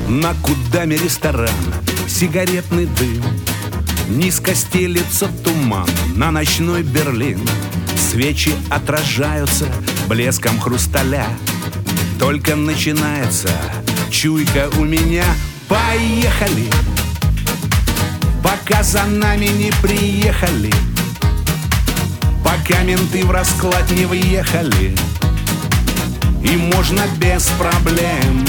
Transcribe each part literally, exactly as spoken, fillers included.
На Кудаме ресторан, сигаретный дым, низко стелется туман на ночной Берлин. Свечи отражаются блеском хрусталя. Только начинается чуйка у меня. Поехали, пока за нами не приехали, пока менты в расклад не въехали, и можно без проблем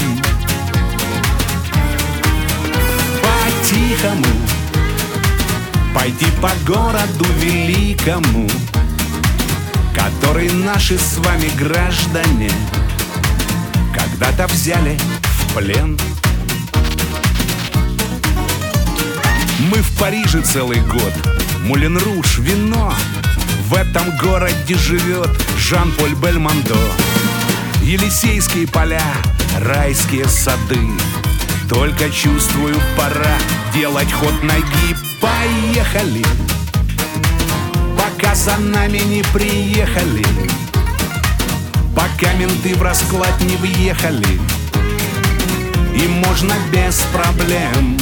по-тихому пойти по городу великому, который наши с вами граждане когда-то взяли в плен. Мы в Париже целый год, Мулен Руж, вино. В этом городе живет Жан-Поль Бельмондо. Елисейские поля, райские сады. Только чувствую, пора делать ход ноги. Поехали, пока за нами не приехали, пока менты в расклад не въехали, и можно без проблем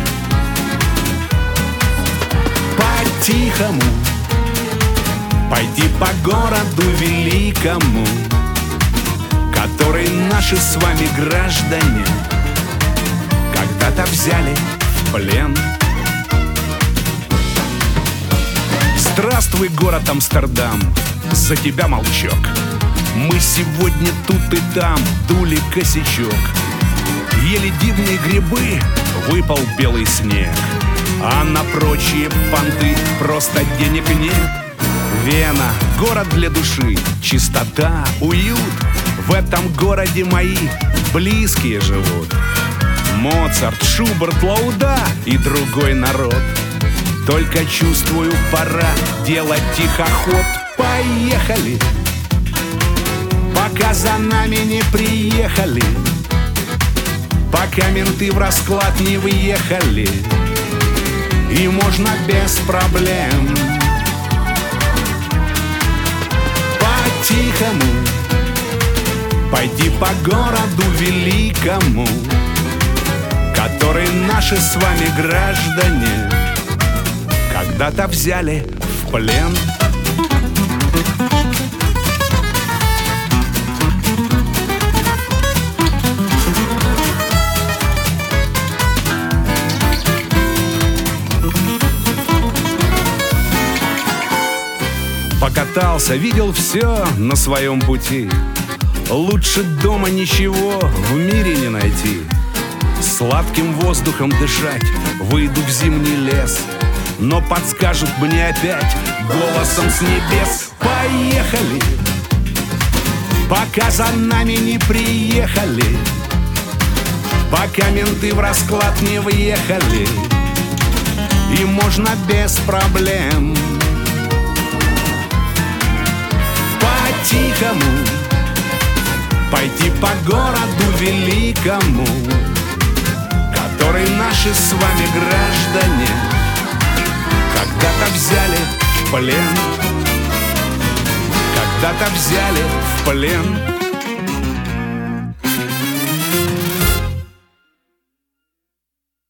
по-тихому пойти по городу великому, который наши с вами граждане когда-то взяли в плен. Здравствуй, город Амстердам, за тебя молчок. Мы сегодня тут и там дули косячок. Ели дивные грибы, выпал белый снег, а на прочие понты просто денег нет. Вена, город для души, чистота, уют. В этом городе мои близкие живут. Моцарт, Шуберт, Лауда и другой народ. Только чувствую, пора делать тихоход. Поехали, пока за нами не приехали, пока менты в расклад не въехали, и можно без проблем по-тихому пойти по городу великому, который наши с вами граждане когда-то взяли в плен. Покатался, видел все на своем пути. Лучше дома ничего в мире не найти. Сладким воздухом дышать, выйду в зимний лес, но подскажут мне опять голосом с небес. Поехали, пока за нами не приехали, пока менты в расклад не въехали, и можно без проблем по-тихому пойти по городу великому, который наши с вами граждане когда-то взяли в плен, когда-то взяли в плен.